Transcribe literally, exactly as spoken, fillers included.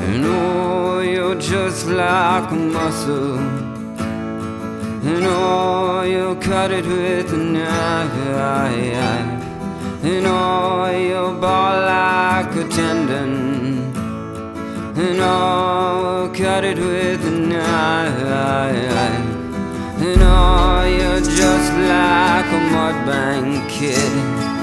And oh, you're just like a muscle, and oh, you'll cut it with a knife. And oh, you'll ball like a tendon, and oh, we'll cut it with a knife. And oh, you're just like a mudbank kid,